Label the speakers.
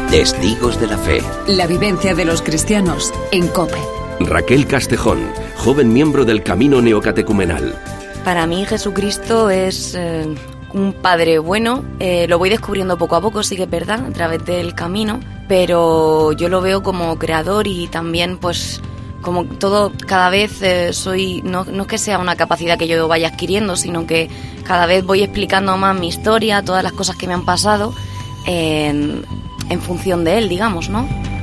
Speaker 1: Testigos de la Fe.
Speaker 2: La vivencia de los cristianos en COPE.
Speaker 1: Raquel Castejón, joven miembro del Camino Neocatecumenal.
Speaker 3: Para mí Jesucristo es un padre bueno. Lo voy descubriendo poco a poco, sí que es verdad, a través del camino, pero yo lo veo como creador y también pues como todo, cada vez soy, no es que sea una capacidad que yo vaya adquiriendo, sino que cada vez voy explicando más mi historia, todas las cosas que me han pasado en función de él, digamos, ¿no?